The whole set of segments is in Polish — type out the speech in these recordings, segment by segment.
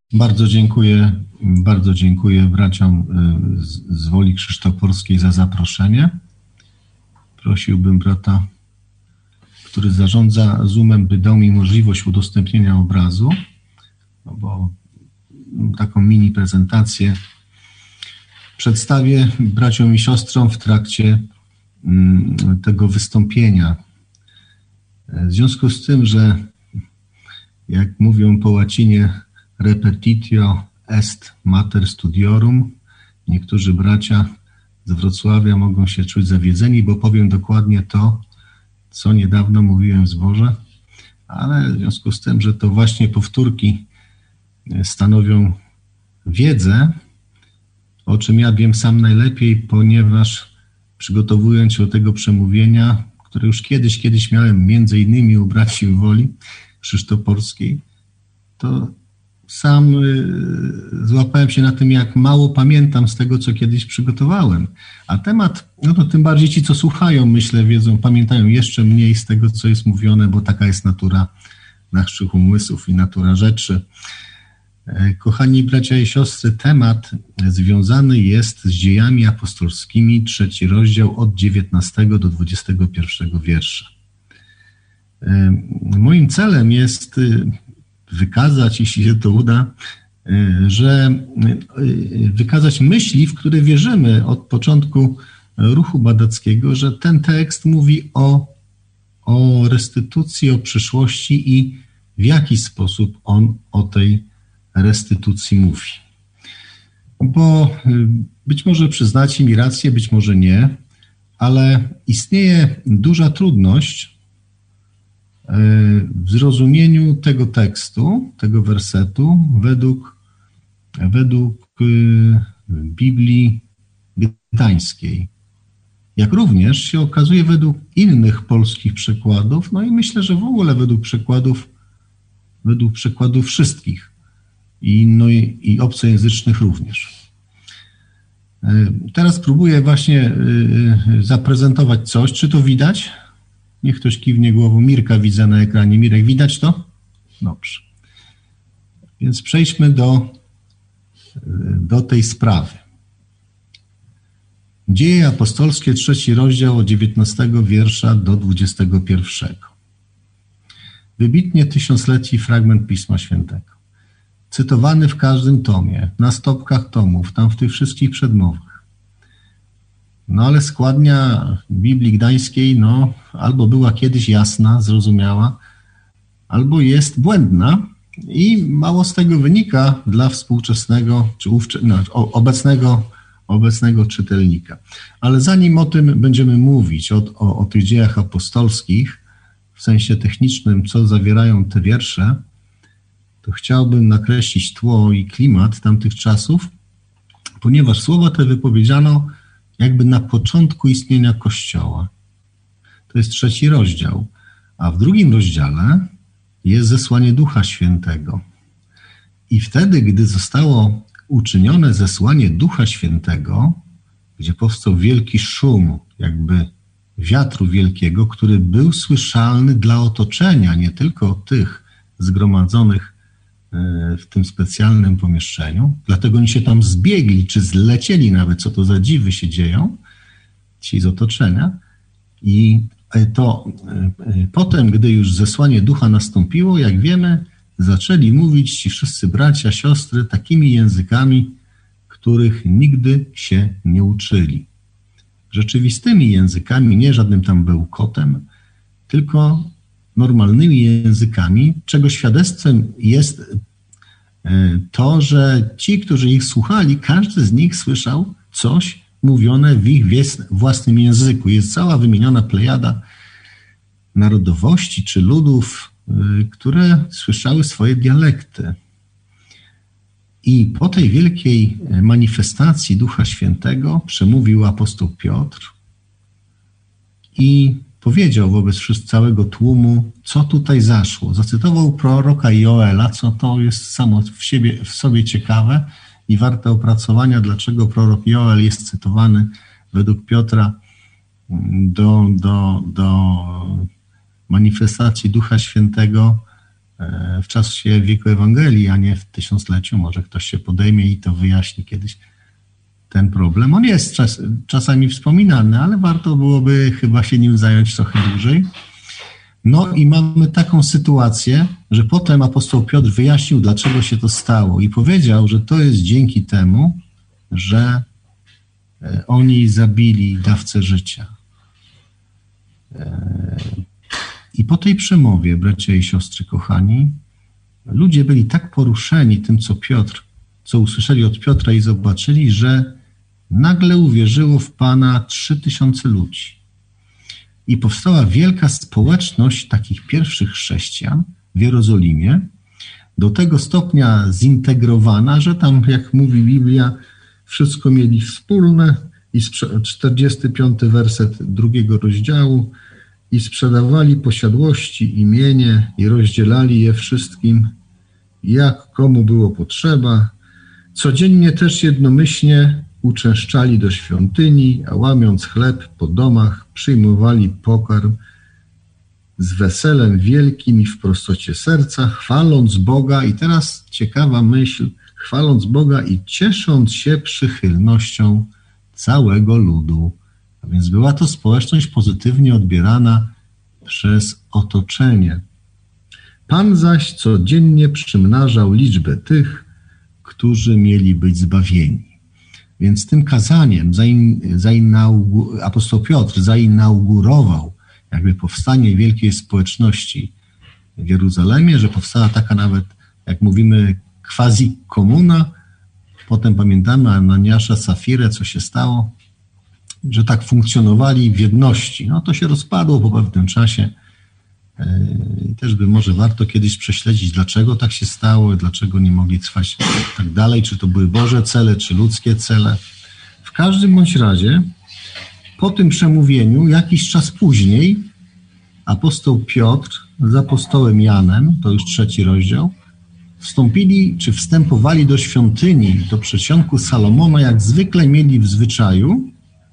Bardzo dziękuję braciom z Woli Krzysztoporskiej za zaproszenie. Prosiłbym brata, który zarządza Zoomem, by dał mi możliwość udostępnienia obrazu, bo taką mini prezentację przedstawię braciom i siostrom w trakcie tego wystąpienia. W związku z tym, że jak mówią po łacinie repetitio est mater studiorum, niektórzy bracia z Wrocławia mogą się czuć zawiedzeni, bo powiem dokładnie to, co niedawno mówiłem w zborze, ale w związku z tym, że to właśnie powtórki stanowią wiedzę, o czym ja wiem sam najlepiej, ponieważ przygotowując się do tego przemówienia, które już kiedyś miałem między innymi u braci w Woli Krzysztoporskiej, to sam złapałem się na tym, jak mało pamiętam z tego, co kiedyś przygotowałem. A temat, no to tym bardziej ci, co słuchają, myślę, wiedzą, pamiętają jeszcze mniej z tego, co jest mówione, bo taka jest natura naszych umysłów i natura rzeczy. Kochani bracia i siostry, temat związany jest z Dziejami Apostolskimi, 3 rozdział od 19 do 21 wiersza. Moim celem jest wykazać, jeśli się to uda, że wykazać myśli, w które wierzymy od początku ruchu badackiego, że ten tekst mówi o restytucji, o przyszłości i w jaki sposób on o tej restytucji mówi. Bo być może przyznacie mi rację, być może nie, ale istnieje duża trudność w zrozumieniu tego tekstu, tego wersetu według Biblii Gdańskiej. Jak również się okazuje według innych polskich przekładów, no i myślę, że w ogóle według przekładów wszystkich i obcojęzycznych również. Teraz próbuję właśnie zaprezentować coś. Czy to widać? Niech ktoś kiwnie głową. Mirka widzę na ekranie. Mirek, widać to? Dobrze. Więc przejdźmy do tej sprawy. Dzieje apostolskie, 3 rozdział od 19 wiersza do 21. Wybitnie tysiącleci fragment Pisma Świętego. Cytowany w każdym tomie, na stopkach tomów, tam w tych wszystkich przedmowach. No ale składnia Biblii Gdańskiej, no albo była kiedyś jasna, zrozumiała, albo jest błędna i mało z tego wynika dla współczesnego czy obecnego czytelnika. Ale zanim o tym będziemy mówić, o tych dziejach apostolskich, w sensie technicznym, co zawierają te wiersze, to chciałbym nakreślić tło i klimat tamtych czasów, ponieważ słowa te wypowiedziano jakby na początku istnienia Kościoła. To jest 3 rozdział, a w 2 rozdziale jest zesłanie Ducha Świętego. I wtedy, gdy zostało uczynione zesłanie Ducha Świętego, gdzie powstał wielki szum, jakby wiatru wielkiego, który był słyszalny dla otoczenia, nie tylko tych zgromadzonych w tym specjalnym pomieszczeniu. Dlatego oni się tam zbiegli, czy zlecieli nawet, co to za dziwy się dzieją, ci z otoczenia. I to potem, gdy już zesłanie ducha nastąpiło, jak wiemy, zaczęli mówić ci wszyscy bracia, siostry takimi językami, których nigdy się nie uczyli. Rzeczywistymi językami, nie żadnym tam bełkotem, tylko normalnymi językami, czego świadectwem jest to, że ci, którzy ich słuchali, każdy z nich słyszał coś mówione w ich własnym języku. Jest cała wymieniona plejada narodowości czy ludów, które słyszały swoje dialekty. I po tej wielkiej manifestacji Ducha Świętego przemówił apostoł Piotr i powiedział wobec całego tłumu, co tutaj zaszło. Zacytował proroka Joela, co to jest samo w sobie ciekawe i warte opracowania, dlaczego prorok Joel jest cytowany według Piotra do manifestacji Ducha Świętego w czasie wieku Ewangelii, a nie w tysiącleciu. Może ktoś się podejmie i to wyjaśni kiedyś ten problem. On jest czasami wspominany, ale warto byłoby chyba się nim zająć trochę dłużej. No i mamy taką sytuację, że potem apostoł Piotr wyjaśnił, dlaczego się to stało i powiedział, że to jest dzięki temu, że oni zabili dawcę życia. I po tej przemowie, bracia i siostry kochani, ludzie byli tak poruszeni tym, co usłyszeli od Piotra i zobaczyli, że nagle uwierzyło w Pana 3000 ludzi. I powstała wielka społeczność takich pierwszych chrześcijan w Jerozolimie, do tego stopnia zintegrowana, że tam, jak mówi Biblia, wszystko mieli wspólne. I 45 werset 2 rozdziału. I sprzedawali posiadłości, imienie i rozdzielali je wszystkim, jak komu było potrzeba. Codziennie też jednomyślnie uczęszczali do świątyni, a łamiąc chleb po domach, przyjmowali pokarm z weselem wielkim i w prostocie serca, chwaląc Boga. I teraz ciekawa myśl, chwaląc Boga i ciesząc się przychylnością całego ludu. A więc była to społeczność pozytywnie odbierana przez otoczenie. Pan zaś codziennie przymnażał liczbę tych, którzy mieli być zbawieni. Więc tym kazaniem apostoł Piotr zainaugurował jakby powstanie wielkiej społeczności w Jeruzalemie, że powstała taka nawet, jak mówimy, quasi-komuna. Potem pamiętamy Ananiasza, Safirę, co się stało, że tak funkcjonowali w jedności. No to się rozpadło po pewnym czasie. I też by może warto kiedyś prześledzić, dlaczego tak się stało, dlaczego nie mogli trwać tak dalej, czy to były Boże cele, czy ludzkie cele. W każdym bądź razie po tym przemówieniu, jakiś czas później, apostoł Piotr z apostołem Janem, to już 3 rozdział, wstępowali do świątyni, do przedsionku Salomona, jak zwykle mieli w zwyczaju,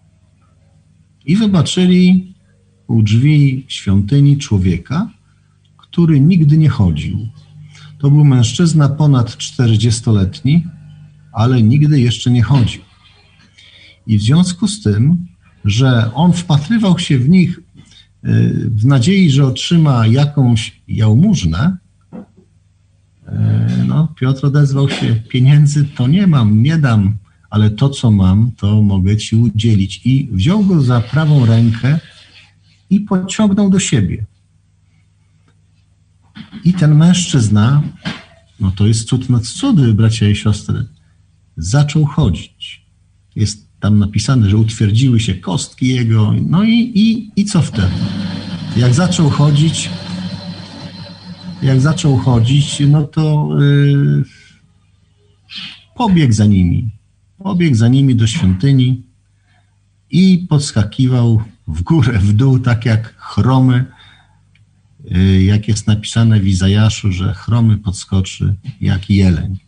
i zobaczyli u drzwi świątyni człowieka, który nigdy nie chodził. To był mężczyzna ponad 40-letni, ale nigdy jeszcze nie chodził. I w związku z tym, że on wpatrywał się w nich w nadziei, że otrzyma jakąś jałmużnę, no, Piotr odezwał się: pieniędzy to nie mam, nie dam, ale to, co mam, to mogę ci udzielić. I wziął go za prawą rękę i pociągnął do siebie. I ten mężczyzna, no to jest cud nad cudy, bracia i siostry, zaczął chodzić. Jest tam napisane, że utwierdziły się kostki jego. No i co wtedy? Jak zaczął chodzić, no to pobiegł za nimi do świątyni i podskakiwał w górę, w dół, tak jak chromy, jak jest napisane w Izajaszu, że chromy podskoczy jak jeleń.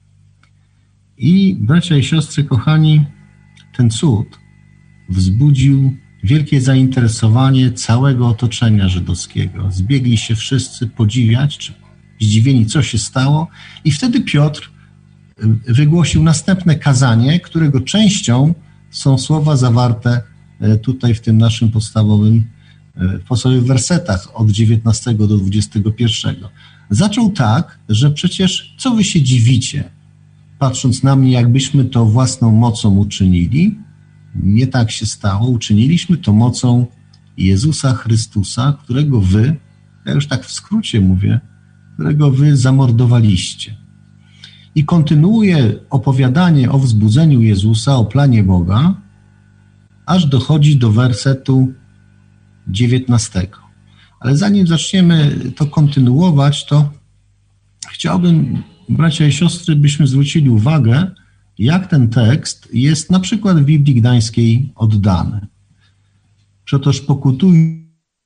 I bracia i siostry kochani, ten cud wzbudził wielkie zainteresowanie całego otoczenia żydowskiego. Zbiegli się wszyscy podziwiać, czy zdziwieni, co się stało. I wtedy Piotr wygłosił następne kazanie, którego częścią są słowa zawarte tutaj w tym naszym podstawowych wersetach od 19 do 21. Zaczął tak, że przecież co wy się dziwicie, patrząc na mnie, jakbyśmy to własną mocą uczynili? Nie tak się stało. Uczyniliśmy to mocą Jezusa Chrystusa, którego wy, ja już tak w skrócie mówię, którego wy zamordowaliście. I kontynuuje opowiadanie o wzbudzeniu Jezusa, o planie Boga, aż dochodzi do wersetu 19. Ale zanim zaczniemy to kontynuować, to chciałbym, bracia i siostry, byśmy zwrócili uwagę, jak ten tekst jest na przykład w Biblii Gdańskiej oddany. Przetoż pokutujcie,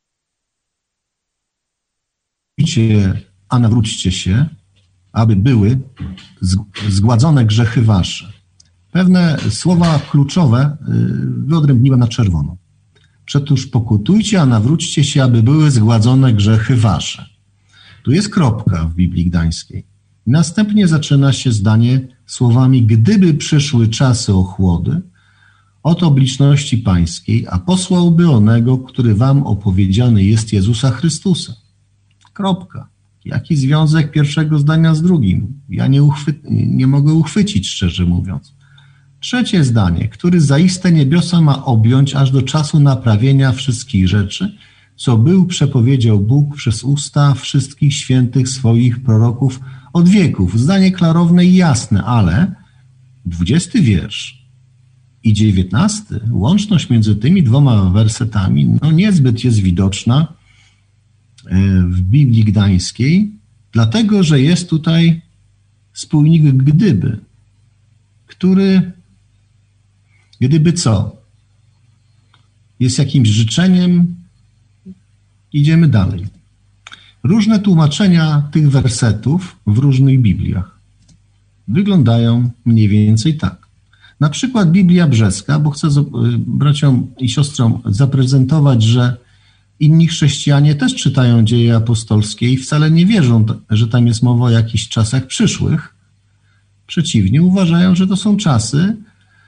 a nawróćcie się, aby były zgładzone grzechy wasze. Pewne słowa kluczowe wyodrębniłem na czerwono. Przetoż pokutujcie, a nawróćcie się, aby były zgładzone grzechy wasze. Tu jest kropka w Biblii Gdańskiej. Następnie zaczyna się zdanie słowami: gdyby przyszły czasy ochłody od obliczności pańskiej, a posłałby onego, który wam opowiedziany jest, Jezusa Chrystusa. Kropka. Jaki związek pierwszego zdania z drugim? Ja nie mogę uchwycić, szczerze mówiąc. Trzecie zdanie, który zaiste niebiosa ma objąć aż do czasu naprawienia wszystkich rzeczy, co był przepowiedział Bóg przez usta wszystkich świętych swoich proroków od wieków. Zdanie klarowne i jasne, ale 20 wiersz i 19, łączność między tymi dwoma wersetami, niezbyt jest widoczna w Biblii Gdańskiej, dlatego, że jest tutaj spójnik gdyby, który, gdyby co? Jest jakimś życzeniem. Idziemy dalej. Różne tłumaczenia tych wersetów w różnych Bibliach wyglądają mniej więcej tak. Na przykład Biblia Brzeska, bo chcę braciom i siostrom zaprezentować, że inni chrześcijanie też czytają Dzieje apostolskie i wcale nie wierzą, że tam jest mowa o jakichś czasach przyszłych. Przeciwnie, uważają, że to są czasy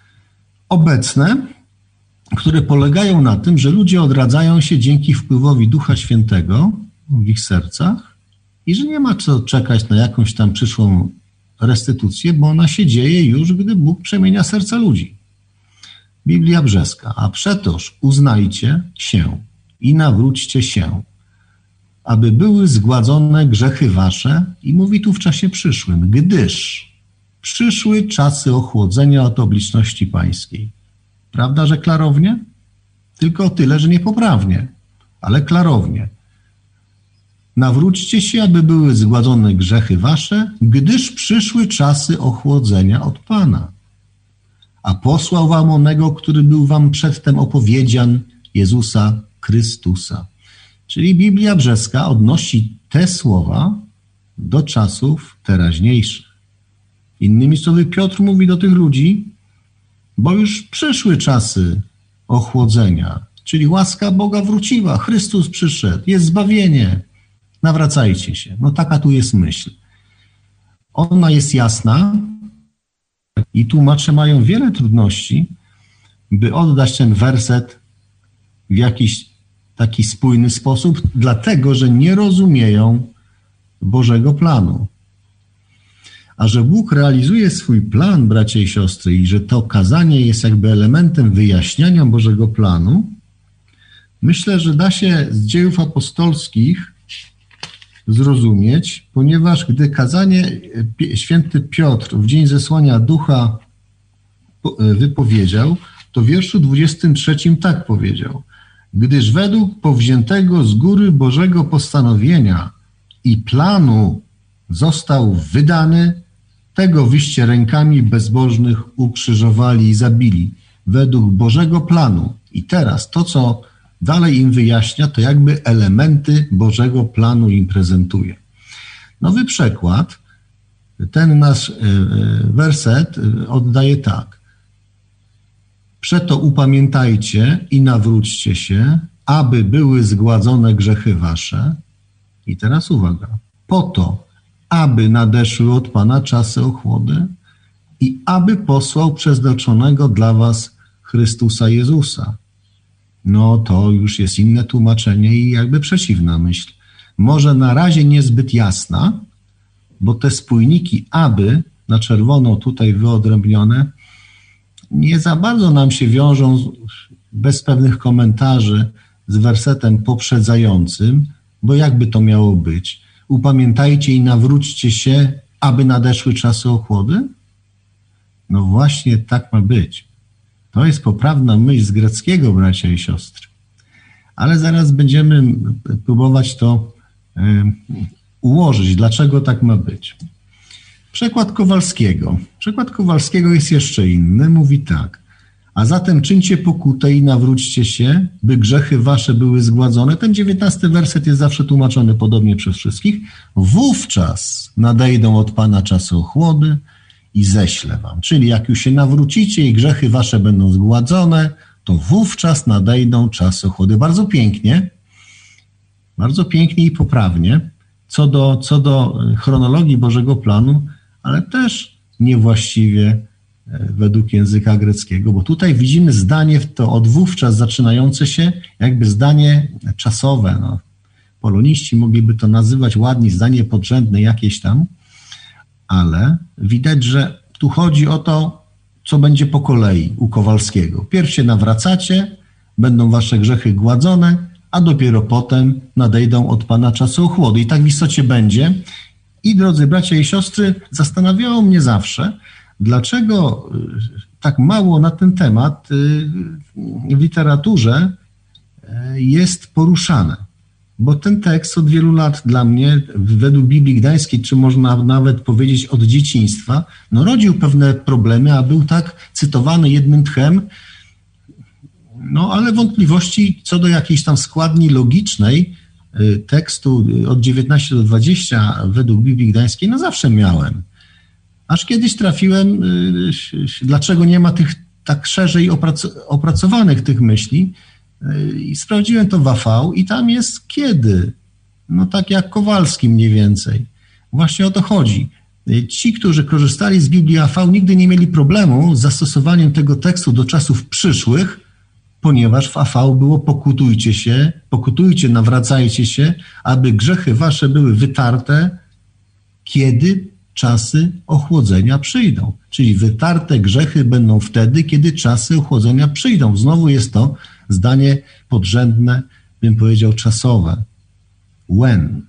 obecne, które polegają na tym, że ludzie odradzają się dzięki wpływowi Ducha Świętego w ich sercach i że nie ma co czekać na jakąś tam przyszłą restytucję, bo ona się dzieje już, gdy Bóg przemienia serca ludzi. Biblia Brzeska. A przetoż uznajcie się i nawróćcie się, aby były zgładzone grzechy wasze, i mówi tu w czasie przyszłym, gdyż przyszły czasy ochłodzenia od obliczności pańskiej. Prawda, że klarownie? Tylko o tyle, że niepoprawnie, ale klarownie. Nawróćcie się, aby były zgładzone grzechy wasze, gdyż przyszły czasy ochłodzenia od Pana. A posłał wam onego, który był wam przedtem opowiedzian, Jezusa Chrystusa. Czyli Biblia Brzeska odnosi te słowa do czasów teraźniejszych. Innymi słowy, Piotr mówi do tych ludzi, bo już przyszły czasy ochłodzenia, czyli łaska Boga wróciła, Chrystus przyszedł, jest zbawienie, nawracajcie się. Taka tu jest myśl. Ona jest jasna i tłumacze mają wiele trudności, by oddać ten werset w jakiś taki spójny sposób, dlatego, że nie rozumieją Bożego planu. A że Bóg realizuje swój plan, bracia i siostry, i że to kazanie jest jakby elementem wyjaśniania Bożego planu, myślę, że da się z Dziejów apostolskich zrozumieć, ponieważ gdy kazanie święty Piotr w dzień zesłania Ducha wypowiedział, to w wierszu 23 tak powiedział: gdyż według powziętego z góry Bożego postanowienia i planu został wydany, tego wyście rękami bezbożnych ukrzyżowali i zabili. Według Bożego planu. I teraz to, co dalej im wyjaśnia, to jakby elementy Bożego planu im prezentuje. Nowy przekład, ten nasz werset oddaje tak. Przeto upamiętajcie i nawróćcie się, aby były zgładzone grzechy wasze. I teraz uwaga. Po to, aby nadeszły od Pana czasy ochłody i aby posłał przeznaczonego dla was Chrystusa Jezusa. To już jest inne tłumaczenie i jakby przeciwna myśl. Może na razie niezbyt jasna, bo te spójniki aby, na czerwono tutaj wyodrębnione, nie za bardzo nam się wiążą bez pewnych komentarzy z wersetem poprzedzającym, bo jakby to miało być? Upamiętajcie i nawróćcie się, aby nadeszły czasy ochłody? Właśnie tak ma być. To jest poprawna myśl z greckiego, bracia i siostry. Ale zaraz będziemy próbować to ułożyć. Dlaczego tak ma być? Przekład Kowalskiego. Przekład Kowalskiego jest jeszcze inny. Mówi tak. A zatem czyńcie pokutę i nawróćcie się, by grzechy wasze były zgładzone. Ten 19 werset jest zawsze tłumaczony podobnie przez wszystkich. Wówczas nadejdą od Pana czasy ochłody i ześlę wam. Czyli jak już się nawrócicie i grzechy wasze będą zgładzone, to wówczas nadejdą czasy ochłody. Bardzo pięknie i poprawnie. co do chronologii Bożego planu, ale też niewłaściwie według języka greckiego, bo tutaj widzimy zdanie to od wówczas zaczynające się, jakby zdanie czasowe. No, poloniści mogliby to nazywać ładnie zdanie podrzędne jakieś tam, ale widać, że tu chodzi o to, co będzie po kolei u Kowalskiego. Pierw się nawracacie, będą wasze grzechy gładzone, a dopiero potem nadejdą od Pana czasy ochłody. I tak w istocie będzie. I drodzy bracia i siostry, zastanawiało mnie zawsze, dlaczego tak mało na ten temat w literaturze jest poruszane. Bo ten tekst od wielu lat dla mnie, według Biblii Gdańskiej, czy można nawet powiedzieć od dzieciństwa, no rodził pewne problemy, a był tak cytowany jednym tchem, no ale wątpliwości co do jakiejś tam składni logicznej tekstu od 19 do 20 według Biblii Gdańskiej, no zawsze miałem. Aż kiedyś trafiłem, dlaczego nie ma tych tak szerzej opracowanych tych myśli, i sprawdziłem to w AV i tam jest kiedy. No tak jak Kowalski mniej więcej. Właśnie o to chodzi. Ci, którzy korzystali z Biblii AV, nigdy nie mieli problemu z zastosowaniem tego tekstu do czasów przyszłych, ponieważ w AV było pokutujcie, nawracajcie się, aby grzechy wasze były wytarte, kiedy czasy ochłodzenia przyjdą. Czyli wytarte grzechy będą wtedy, kiedy czasy ochłodzenia przyjdą. Znowu jest to zdanie podrzędne, bym powiedział czasowe. When.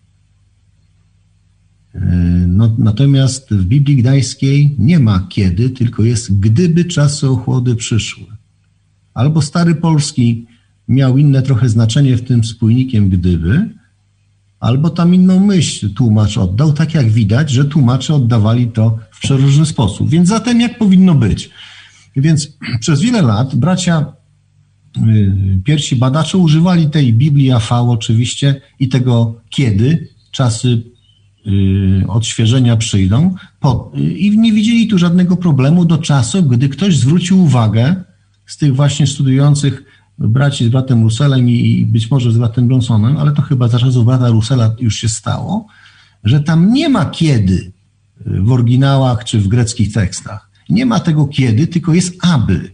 No, natomiast w Biblii Gdańskiej nie ma kiedy, tylko jest gdyby czasy ochłody przyszły. Albo stary polski miał inne trochę znaczenie w tym spójnikiem gdyby, albo tam inną myśl tłumacz oddał, tak jak widać, że tłumacze oddawali to w przeróżny sposób. Więc zatem jak powinno być? Więc przez wiele lat bracia, pierwsi badacze używali tej Biblii AV oczywiście i tego kiedy czasy odświeżenia przyjdą i nie widzieli tu żadnego problemu do czasu, gdy ktoś zwrócił uwagę z tych właśnie studiujących braci z bratem Russellem i być może z bratem Johnsonem, ale to chyba za czasów brata Russella już się stało, że tam nie ma kiedy w oryginałach czy w greckich tekstach. Nie ma tego kiedy, tylko jest aby.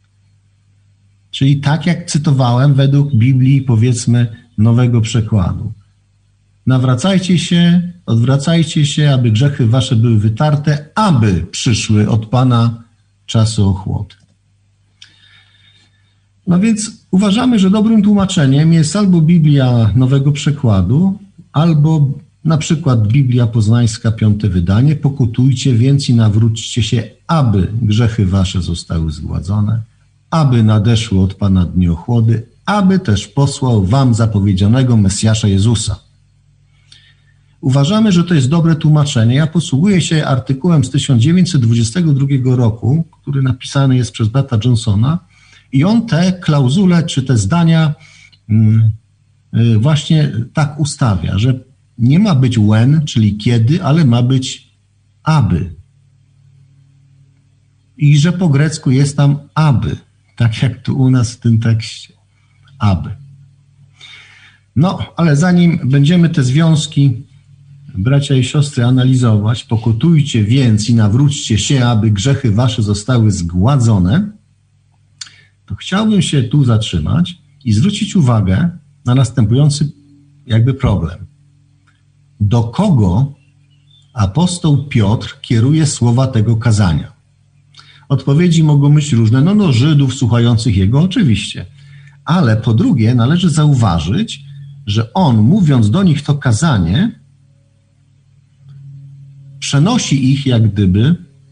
Czyli tak jak cytowałem według Biblii, powiedzmy, nowego przekładu. Nawracajcie się, odwracajcie się, aby grzechy wasze były wytarte, aby przyszły od Pana czasy ochłody. No więc uważamy, że dobrym tłumaczeniem jest albo Biblia nowego przekładu, albo na przykład Biblia Poznańska, 5. wydanie. Pokutujcie więc i nawróćcie się, aby grzechy wasze zostały zgładzone, aby nadeszły od Pana dni ochłody, aby też posłał wam zapowiedzianego Mesjasza Jezusa. Uważamy, że to jest dobre tłumaczenie. Ja posługuję się artykułem z 1922 roku, który napisany jest przez brata Johnsona i on te klauzule czy te zdania właśnie tak ustawia, że nie ma być when, czyli kiedy, ale ma być aby. I że po grecku jest tam aby, tak jak tu u nas w tym tekście. Aby. No, ale zanim będziemy te związki, bracia i siostry, analizować, pokutujcie więc i nawróćcie się, aby grzechy wasze zostały zgładzone, to chciałbym się tu zatrzymać i zwrócić uwagę na następujący jakby problem. Do kogo apostoł Piotr kieruje słowa tego kazania? Odpowiedzi mogą być różne. No Żydów słuchających jego oczywiście. Ale po drugie należy zauważyć, że on, mówiąc do nich to kazanie, przenosi ich jak gdyby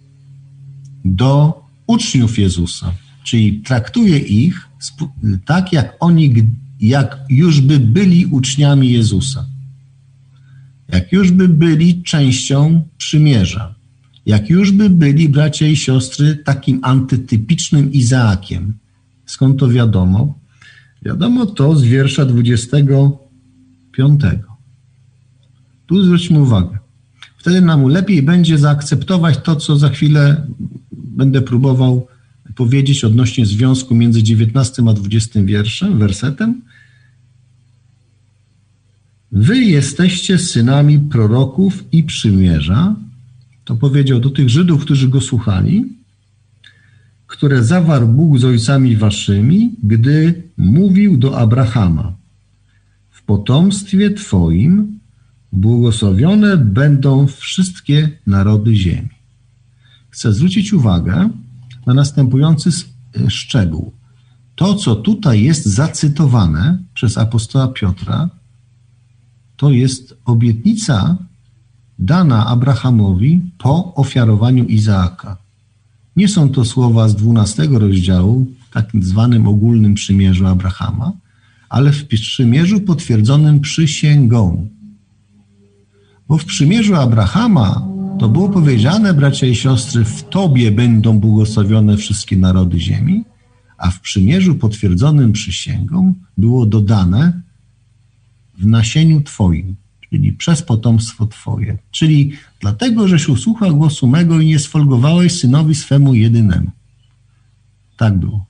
do uczniów Jezusa. Czyli traktuje ich tak, jak oni, jak już by byli uczniami Jezusa. Jak już by byli częścią przymierza. Jak już by byli, bracia i siostry, takim antytypicznym Izaakiem. Skąd to wiadomo? Wiadomo to z wiersza 25. Tu zwróćmy uwagę. Wtedy nam lepiej będzie zaakceptować to, co za chwilę będę próbował powiedzieć odnośnie związku między 19 a 20 wersetem. wy jesteście synami proroków i przymierza, to powiedział do tych Żydów, którzy go słuchali, które zawarł Bóg z ojcami waszymi, gdy mówił do Abrahama: w potomstwie twoim błogosławione będą wszystkie narody ziemi. Chcę zwrócić uwagę na następujący szczegół. To, co tutaj jest zacytowane przez apostoła Piotra, to jest obietnica dana Abrahamowi po ofiarowaniu Izaaka. Nie są to słowa z 12 rozdziału, tak zwanym ogólnym przymierzu Abrahama, ale w przymierzu potwierdzonym przysięgą. Bo w przymierzu Abrahama to było powiedziane, bracia i siostry, w Tobie będą błogosławione wszystkie narody ziemi, a w przymierzu potwierdzonym przysięgą było dodane w nasieniu Twoim, czyli przez potomstwo Twoje. Czyli dlatego, żeś usłuchał głosu mego i nie sfolgowałeś synowi swemu jedynemu. Tak było.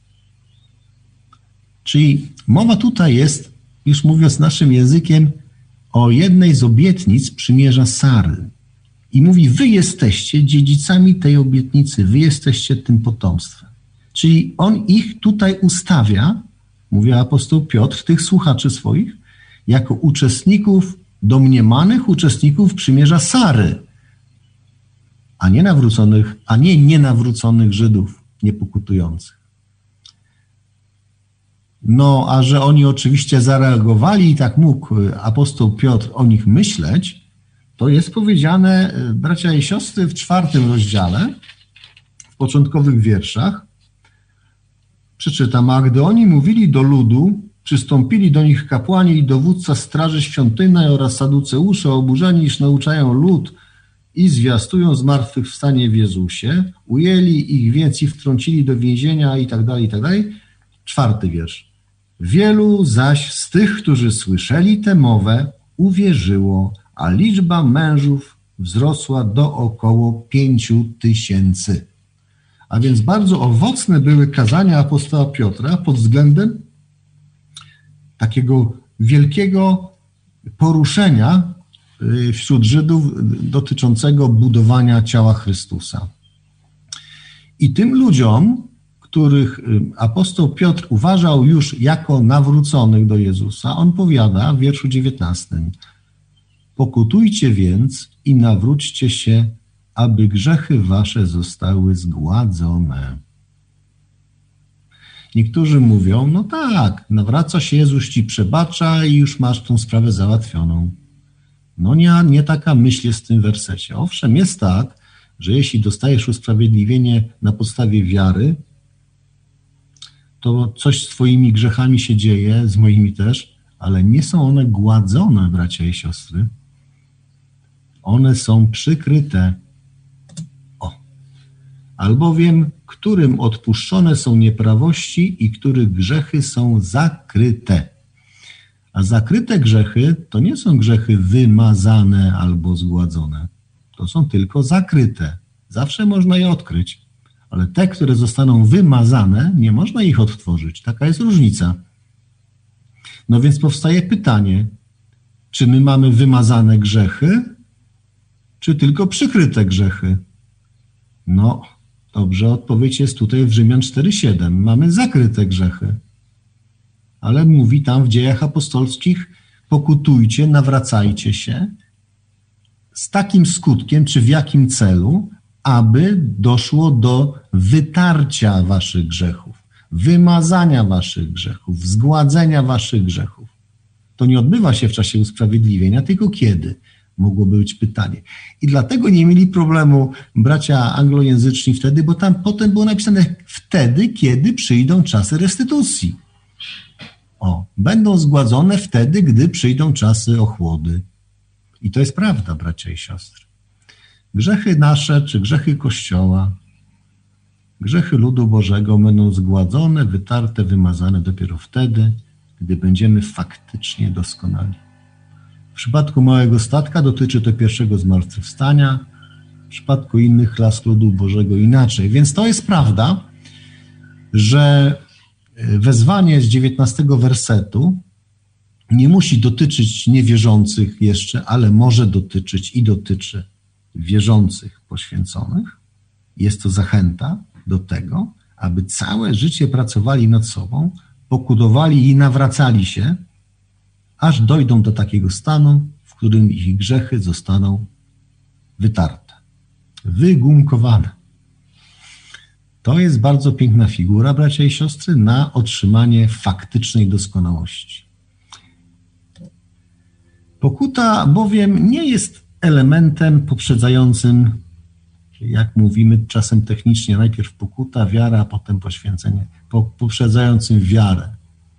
Czyli mowa tutaj jest, już mówiąc naszym językiem, o jednej z obietnic przymierza Sary. I mówi, wy jesteście dziedzicami tej obietnicy, wy jesteście tym potomstwem. Czyli on ich tutaj ustawia, mówi apostoł Piotr, tych słuchaczy swoich, jako uczestników, domniemanych uczestników przymierza Sary, a nie nienawróconych Żydów niepokutujących. No, a że oni oczywiście zareagowali i tak mógł apostoł Piotr o nich myśleć, to jest powiedziane, bracia i siostry, w 4 rozdziale, w początkowych wierszach. Przeczytam, a gdy oni mówili do ludu, przystąpili do nich kapłani i dowódca straży świątynnej oraz saduceusze, oburzeni, iż nauczają lud i zwiastują zmartwychwstanie w Jezusie. Ujęli ich więc i wtrącili do więzienia i tak dalej, i tak dalej. 4 wiersz. Wielu zaś z tych, którzy słyszeli tę mowę, uwierzyło, a liczba mężów wzrosła do około 5000. A więc bardzo owocne były kazania apostoła Piotra pod względem takiego wielkiego poruszenia wśród Żydów dotyczącego budowania ciała Chrystusa. I tym ludziom, których apostoł Piotr uważał już jako nawróconych do Jezusa, on powiada w wierszu 19: pokutujcie więc i nawróćcie się, aby grzechy wasze zostały zgładzone. Niektórzy mówią, no tak, nawraca się, Jezus ci przebacza i już masz tą sprawę załatwioną. No nie taka myśl jest w tym wersecie. Owszem, jest tak, że jeśli dostajesz usprawiedliwienie na podstawie wiary, to coś z twoimi grzechami się dzieje, z moimi też, ale nie są one gładzone, bracia i siostry. One są przykryte. Albowiem, którym odpuszczone są nieprawości i których grzechy są zakryte. A zakryte grzechy to nie są grzechy wymazane albo zgładzone. To są tylko zakryte. Zawsze można je odkryć, ale te, które zostaną wymazane, nie można ich odtworzyć. Taka jest różnica. No więc powstaje pytanie, czy my mamy wymazane grzechy, czy tylko przykryte grzechy? No, dobrze, odpowiedź jest tutaj w Rzymian 4:7. Mamy zakryte grzechy. Ale mówi tam w Dziejach Apostolskich, pokutujcie, nawracajcie się z takim skutkiem, czy w jakim celu, aby doszło do wytarcia waszych grzechów, wymazania waszych grzechów, zgładzenia waszych grzechów. To nie odbywa się w czasie usprawiedliwienia, tylko kiedy? Mogłoby być pytanie. I dlatego nie mieli problemu bracia anglojęzyczni wtedy, bo tam potem było napisane wtedy, kiedy przyjdą czasy restytucji. Będą zgładzone wtedy, gdy przyjdą czasy ochłody. I to jest prawda, bracia i siostry. Grzechy nasze, czy grzechy Kościoła, grzechy ludu Bożego będą zgładzone, wytarte, wymazane dopiero wtedy, gdy będziemy faktycznie doskonali. W przypadku małego statka dotyczy to pierwszego zmartwychwstania, w przypadku innych klas ludu Bożego inaczej. Więc to jest prawda, że wezwanie z 19 wersetu nie musi dotyczyć niewierzących jeszcze, ale może dotyczyć i dotyczy wierzących poświęconych. Jest to zachęta do tego, aby całe życie pracowali nad sobą, pokutowali i nawracali się, aż dojdą do takiego stanu, w którym ich grzechy zostaną wytarte, wygumkowane. To jest bardzo piękna figura, bracia i siostry, na otrzymanie faktycznej doskonałości. Pokuta bowiem nie jest elementem poprzedzającym, jak mówimy czasem technicznie, najpierw pokuta, wiara, a potem poświęcenie, poprzedzającym wiarę.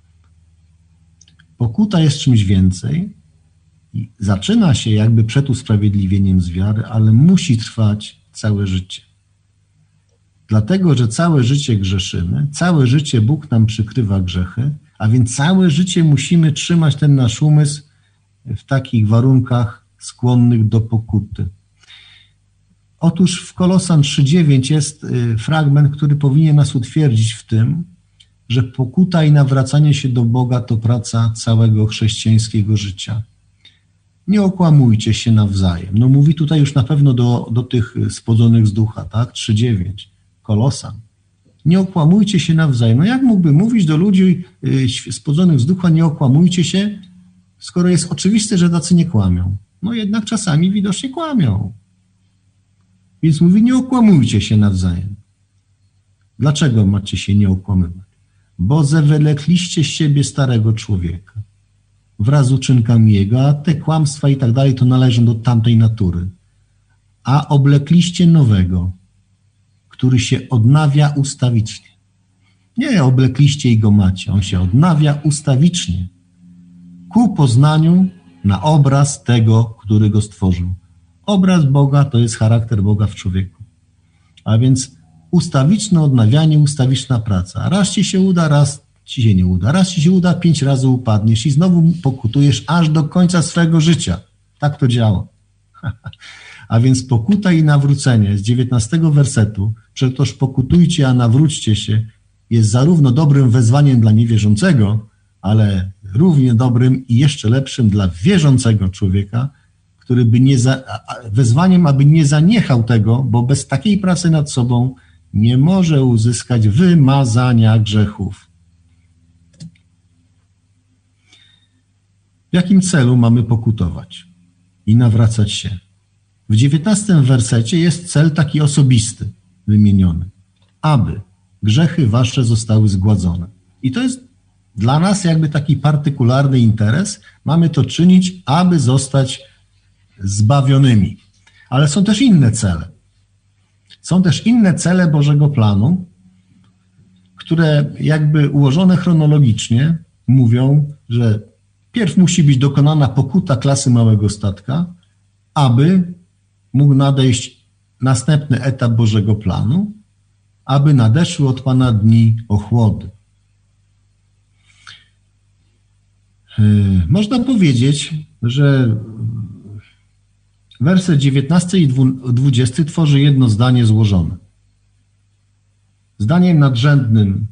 Pokuta jest czymś więcej i zaczyna się jakby przed usprawiedliwieniem z wiary, ale musi trwać całe życie. Dlatego, że całe życie grzeszymy, całe życie Bóg nam przykrywa grzechy, a więc całe życie musimy trzymać ten nasz umysł w takich warunkach skłonnych do pokuty. Otóż w Kolosan 3:9 jest fragment, który powinien nas utwierdzić w tym, że pokuta i nawracanie się do Boga to praca całego chrześcijańskiego życia. Nie okłamujcie się nawzajem. No mówi tutaj już na pewno do tych spodzonych z ducha, tak? 3:9, Kolosan. Nie okłamujcie się nawzajem. No jak mógłby mówić do ludzi spodzonych z ducha, nie okłamujcie się, skoro jest oczywiste, że tacy nie kłamią. No jednak czasami widocznie kłamią. Więc mówi, nie okłamujcie się nawzajem. Dlaczego macie się nie okłamywać? Bo zawlekliście z siebie starego człowieka wraz z uczynkami jego, a te kłamstwa i tak dalej to należą do tamtej natury. A oblekliście nowego, który się odnawia ustawicznie. Nie oblekliście i go macie, on się odnawia ustawicznie ku poznaniu na obraz tego, który go stworzył. Obraz Boga to jest charakter Boga w człowieku. A więc ustawiczne odnawianie, ustawiczna praca. Raz ci się uda, raz ci się nie uda. Raz ci się uda, 5 razy upadniesz i znowu pokutujesz aż do końca swego życia. Tak to działa. A więc pokuta i nawrócenie z 19 wersetu, przecież pokutujcie, a nawróćcie się, jest zarówno dobrym wezwaniem dla niewierzącego, ale równie dobrym i jeszcze lepszym dla wierzącego człowieka, który by wezwaniem, aby nie zaniechał tego, bo bez takiej pracy nad sobą nie może uzyskać wymazania grzechów. W jakim celu mamy pokutować i nawracać się? W 19 wersecie jest cel taki osobisty wymieniony. Aby grzechy wasze zostały zgładzone. I to jest dla nas jakby taki partykularny interes. Mamy to czynić, aby zostać zbawionymi. Ale są też inne cele. Są też inne cele Bożego planu, które jakby ułożone chronologicznie mówią, że pierw musi być dokonana pokuta klasy małego statka, aby mógł nadejść następny etap Bożego planu, aby nadeszły od Pana dni ochłody. Można powiedzieć, że werset 19 i 20 tworzy jedno zdanie złożone. Zdaniem nadrzędnym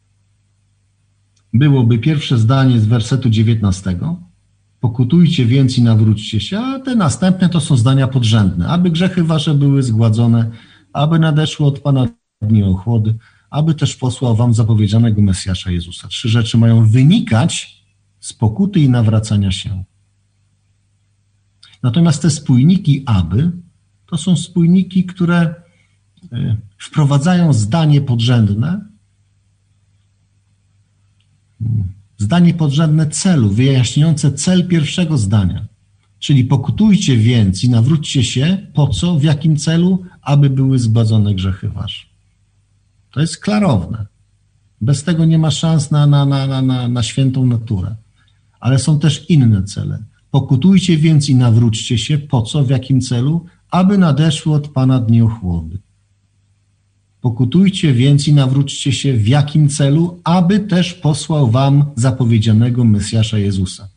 byłoby pierwsze zdanie z wersetu 19. Pokutujcie więc i nawróćcie się, a te następne to są zdania podrzędne. Aby grzechy wasze były zgładzone, aby nadeszły od Pana dni ochłody, aby też posłał wam zapowiedzianego Mesjasza Jezusa. 3 rzeczy mają wynikać z pokuty i nawracania się. Natomiast te spójniki aby, to są spójniki, które wprowadzają zdanie podrzędne celu, wyjaśniające cel pierwszego zdania. Czyli pokutujcie więc i nawróćcie się, po co, w jakim celu, aby były zgładzone grzechy wasze. To jest klarowne. Bez tego nie ma szans na świętą naturę. Ale są też inne cele. Pokutujcie więc i nawróćcie się, po co, w jakim celu, aby nadeszły od Pana dni ochłody. Pokutujcie więc i nawróćcie się, w jakim celu, aby też posłał wam zapowiedzianego Mesjasza Jezusa.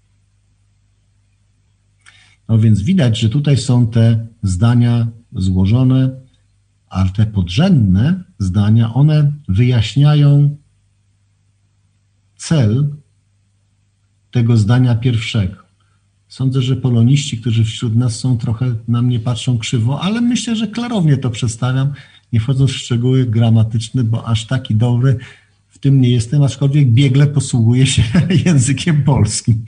No więc widać, że tutaj są te zdania złożone, a te podrzędne zdania, one wyjaśniają cel tego zdania pierwszego. Sądzę, że poloniści, którzy wśród nas są, trochę na mnie patrzą krzywo, ale myślę, że klarownie to przedstawiam, nie wchodząc w szczegóły gramatyczne, bo aż taki dobry w tym nie jestem, aczkolwiek biegle posługuję się językiem polskim.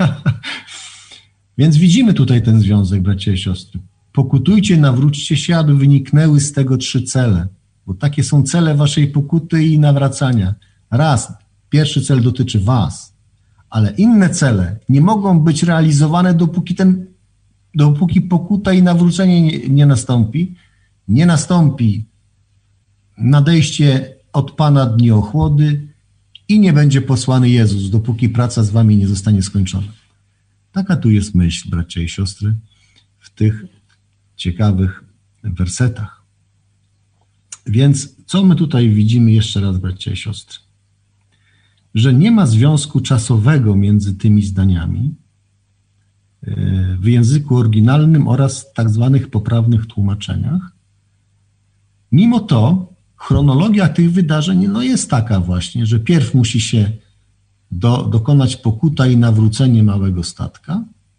Więc widzimy tutaj ten związek, bracia i siostry. Pokutujcie, nawróćcie się, aby wyniknęły z tego 3 cele, bo takie są cele waszej pokuty i nawracania. Raz, pierwszy cel dotyczy was, ale inne cele nie mogą być realizowane, dopóki pokuta i nawrócenie nie nastąpi. Nie nastąpi nadejście od Pana dni ochłody i nie będzie posłany Jezus, dopóki praca z wami nie zostanie skończona. Taka tu jest myśl, bracia i siostry, w tych ciekawych wersetach. Więc co my tutaj widzimy jeszcze raz, bracia i siostry? Że nie ma związku czasowego między tymi zdaniami w języku oryginalnym oraz tak zwanych poprawnych tłumaczeniach. Mimo to chronologia tych wydarzeń jest taka właśnie, że pierw musi się dokonać pokuta i nawrócenie małego statka,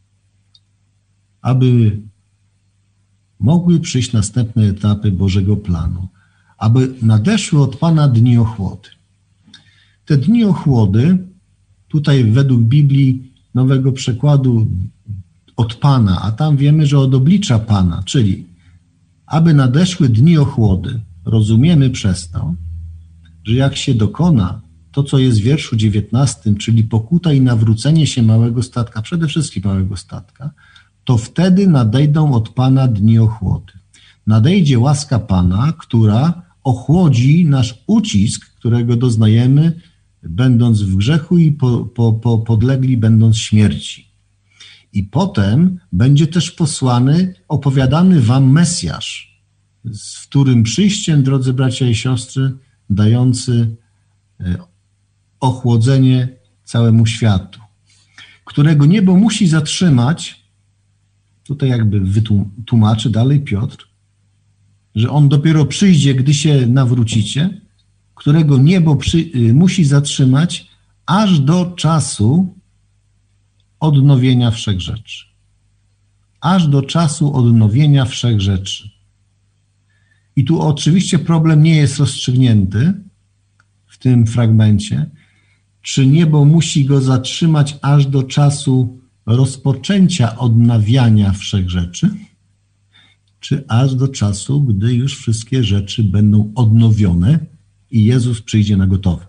aby mogły przyjść następne etapy Bożego planu, aby nadeszły od Pana dni ochłody. Te dni ochłody, tutaj według Biblii Nowego Przekładu od Pana, a tam wiemy, że od oblicza Pana, czyli aby nadeszły dni ochłody, rozumiemy przez to, że jak się dokona to, co jest w wierszu 19, czyli pokuta i nawrócenie się małego statka, przede wszystkim małego statka, to wtedy nadejdą od Pana dni ochłody. Nadejdzie łaska Pana, która ochłodzi nasz ucisk, którego doznajemy, będąc w grzechu i podlegli będąc śmierci. I potem będzie też posłany, opowiadany wam Mesjasz, z którym przyjściem, drodzy bracia i siostry, dający ochłodzenie całemu światu, którego niebo musi zatrzymać, tutaj jakby tłumaczy dalej Piotr, że on dopiero przyjdzie, gdy się nawrócicie, którego niebo musi zatrzymać aż do czasu odnowienia wszechrzeczy. Aż do czasu odnowienia wszechrzeczy. I tu oczywiście problem nie jest rozstrzygnięty w tym fragmencie, czy niebo musi go zatrzymać aż do czasu rozpoczęcia odnawiania wszechrzeczy, czy aż do czasu, gdy już wszystkie rzeczy będą odnowione i Jezus przyjdzie na gotowe.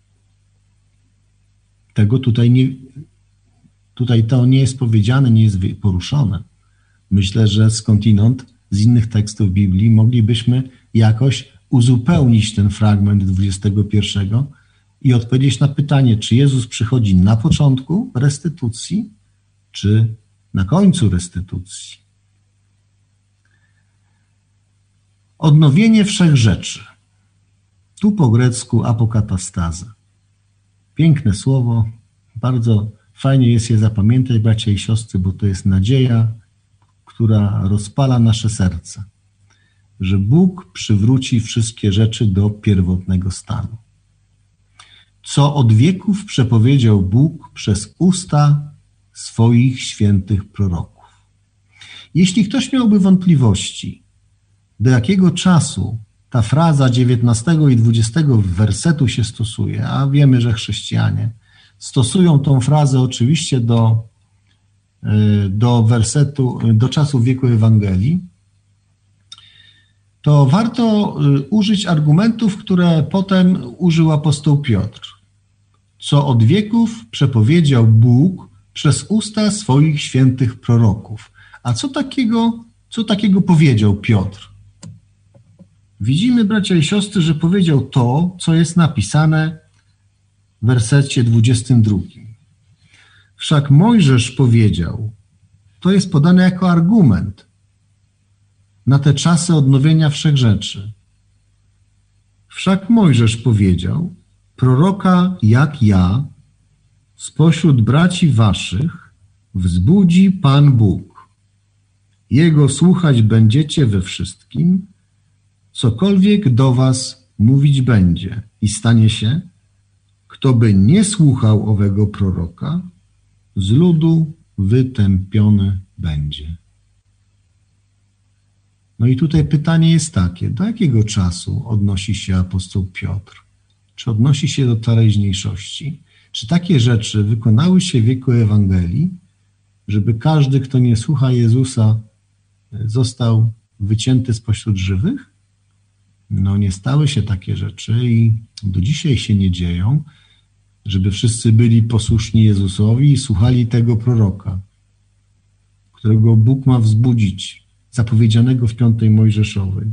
Tego tutaj to nie jest powiedziane, nie jest poruszone. Myślę, że skądinąd, z innych tekstów Biblii moglibyśmy jakoś uzupełnić ten fragment 21 i odpowiedzieć na pytanie, czy Jezus przychodzi na początku restytucji, czy na końcu restytucji. Odnowienie wszechrzeczy. Tu po grecku apokatastaza. Piękne słowo, bardzo fajnie jest je zapamiętać, bracia i siostry, bo to jest nadzieja, która rozpala nasze serce, że Bóg przywróci wszystkie rzeczy do pierwotnego stanu. Co od wieków przepowiedział Bóg przez usta swoich świętych proroków. Jeśli ktoś miałby wątpliwości, do jakiego czasu ta fraza 19 i 20 wersetu się stosuje, a wiemy, że chrześcijanie stosują tą frazę oczywiście do czasu wieku Ewangelii, to warto użyć argumentów, które potem użył apostoł Piotr. Co od wieków przepowiedział Bóg przez usta swoich świętych proroków. A co takiego powiedział Piotr? Widzimy, bracia i siostry, że powiedział to, co jest napisane w wersecie 22. Wszak Mojżesz powiedział, to jest podane jako argument na te czasy odnowienia wszechrzeczy. Wszak Mojżesz powiedział, proroka jak ja spośród braci waszych wzbudzi Pan Bóg. Jego słuchać będziecie we wszystkim, cokolwiek do was mówić będzie. I stanie się, kto by nie słuchał owego proroka, z ludu wytępiony będzie. No i tutaj pytanie jest takie, do jakiego czasu odnosi się apostoł Piotr? Czy odnosi się do teraźniejszości? Czy takie rzeczy wykonały się w wieku Ewangelii, żeby każdy, kto nie słucha Jezusa, został wycięty spośród żywych? No nie stały się takie rzeczy i do dzisiaj się nie dzieją, żeby wszyscy byli posłuszni Jezusowi i słuchali tego proroka, którego Bóg ma wzbudzić, zapowiedzianego w 5 Mojżeszowej.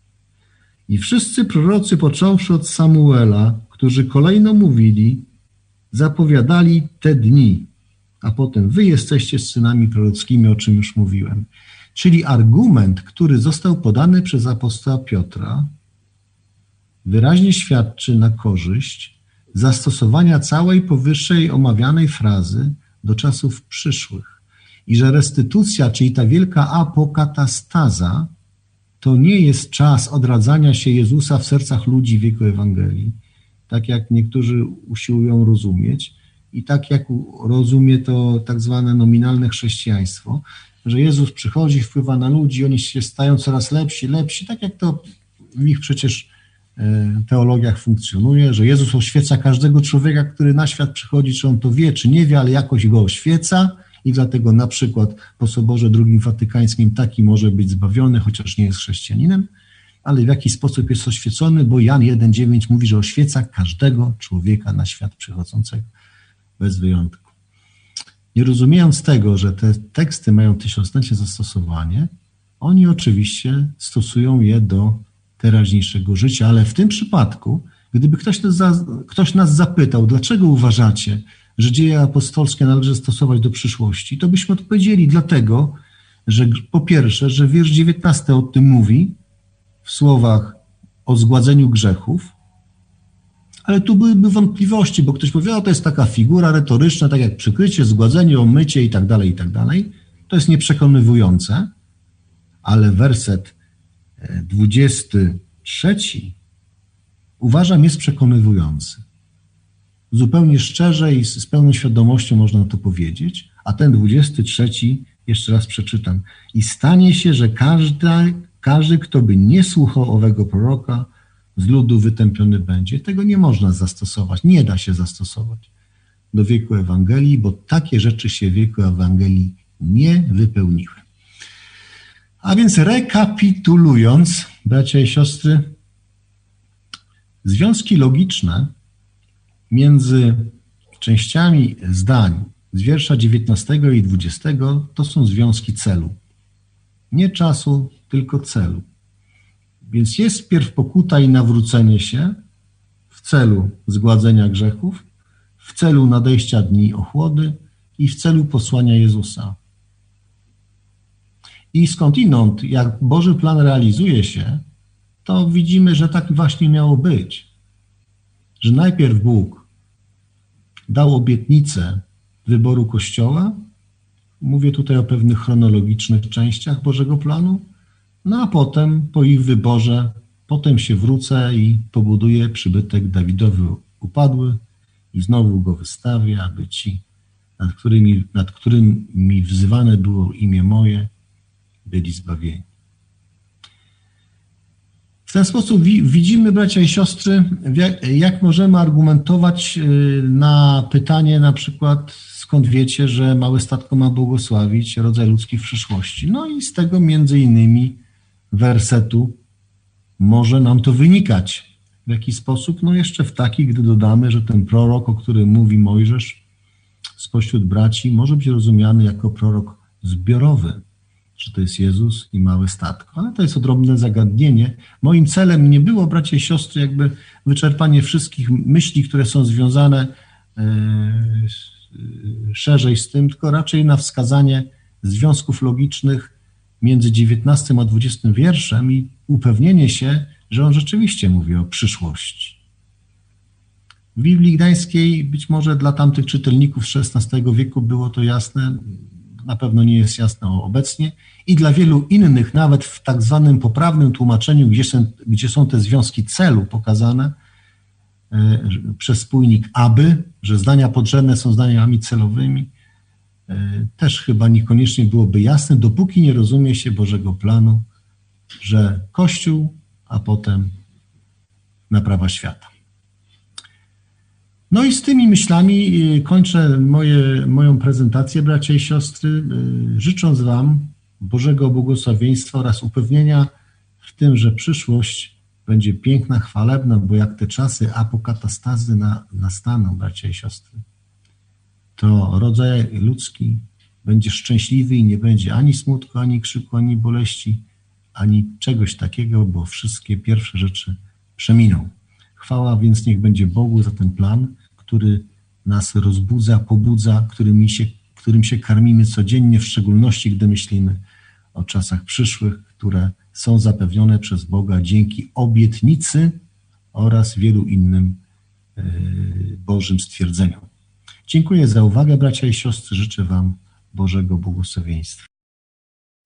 I wszyscy prorocy, począwszy od Samuela, którzy kolejno mówili, zapowiadali te dni, a potem wy jesteście synami prorockimi, o czym już mówiłem. Czyli argument, który został podany przez apostoła Piotra, wyraźnie świadczy na korzyść zastosowania całej powyższej omawianej frazy do czasów przyszłych. I że restytucja, czyli ta wielka apokatastaza, to nie jest czas odradzania się Jezusa w sercach ludzi w wieku Ewangelii, tak jak niektórzy usiłują rozumieć i tak jak rozumie to tak zwane nominalne chrześcijaństwo, że Jezus przychodzi, wpływa na ludzi, oni się stają coraz lepsi, tak jak to w ich przecież teologiach funkcjonuje, że Jezus oświeca każdego człowieka, który na świat przychodzi, czy on to wie, czy nie wie, ale jakoś go oświeca i dlatego na przykład po Soborze II Watykańskim taki może być zbawiony, chociaż nie jest chrześcijaninem, ale w jaki sposób jest oświecony, bo Jan 1,9 mówi, że oświeca każdego człowieka na świat przychodzącego, bez wyjątku. Nie rozumiejąc tego, że te teksty mają tysiąclecie zastosowanie, oni oczywiście stosują je do teraźniejszego życia, ale w tym przypadku, gdyby ktoś nas zapytał, dlaczego uważacie, że dzieje apostolskie należy stosować do przyszłości, to byśmy odpowiedzieli dlatego, że po pierwsze, że wiersz 19 o tym mówi w słowach o zgładzeniu grzechów, ale tu byłyby wątpliwości, bo ktoś powie, to jest taka figura retoryczna, tak jak przykrycie, zgładzenie, omycie i tak dalej, i tak dalej. To jest nieprzekonywujące, ale werset 23 uważam jest przekonywujący. Zupełnie szczerze i z pełną świadomością można to powiedzieć, a ten 23 jeszcze raz przeczytam. I stanie się, że każdy, kto by nie słuchał owego proroka, z ludu wytępiony będzie. Tego nie można zastosować, nie da się zastosować do wieku Ewangelii, bo takie rzeczy się w wieku Ewangelii nie wypełniły. A więc rekapitulując, bracia i siostry, związki logiczne między częściami zdań z wiersza 19 i 20 to są związki celu. Nie czasu, tylko celu. Więc jest wpierw pokuta i nawrócenie się w celu zgładzenia grzechów, w celu nadejścia dni ochłody i w celu posłania Jezusa. I skądinąd, jak Boży plan realizuje się, to widzimy, że tak właśnie miało być. Że najpierw Bóg dał obietnicę wyboru Kościoła, mówię tutaj o pewnych chronologicznych częściach Bożego planu, no a potem po ich wyborze, potem się wrócę i pobuduję przybytek Dawidowy upadły i znowu go wystawię, aby ci, nad którymi wzywane było imię moje, byli zbawieni. W ten sposób widzimy, bracia i siostry, jak możemy argumentować na pytanie na przykład, skąd wiecie, że małe statko ma błogosławić rodzaj ludzki w przyszłości. No i z tego między innymi wersetu może nam to wynikać. W jaki sposób? No jeszcze w taki, gdy dodamy, że ten prorok, o którym mówi Mojżesz spośród braci, może być rozumiany jako prorok zbiorowy, że to jest Jezus i małe statko. Ale to jest odrębne zagadnienie. Moim celem nie było, bracia i siostry, jakby wyczerpanie wszystkich myśli, które są związane szerzej z tym, tylko raczej na wskazanie związków logicznych między 19 a 20 wierszem i upewnienie się, że on rzeczywiście mówi o przyszłości. W Biblii Gdańskiej być może dla tamtych czytelników z XVI wieku było to jasne, na pewno nie jest jasne obecnie i dla wielu innych, nawet w tak zwanym poprawnym tłumaczeniu, gdzie są te związki celu pokazane przez spójnik aby, że zdania podrzędne są zdaniami celowymi, też chyba niekoniecznie byłoby jasne, dopóki nie rozumie się Bożego planu, że Kościół, a potem naprawa świata. No i z tymi myślami kończę moją prezentację, bracia i siostry, życząc Wam Bożego błogosławieństwa oraz upewnienia w tym, że przyszłość będzie piękna, chwalebna, bo jak te czasy apokatastazy nastaną, bracia i siostry, to rodzaj ludzki będzie szczęśliwy i nie będzie ani smutku, ani krzyku, ani boleści, ani czegoś takiego, bo wszystkie pierwsze rzeczy przeminą. Chwała więc niech będzie Bogu za ten plan, który nas rozbudza, pobudza, którym się karmimy codziennie, w szczególności gdy myślimy o czasach przyszłych, które są zapewnione przez Boga dzięki obietnicy oraz wielu innym Bożym stwierdzeniom. Dziękuję za uwagę, bracia i siostry. Życzę Wam Bożego błogosławieństwa.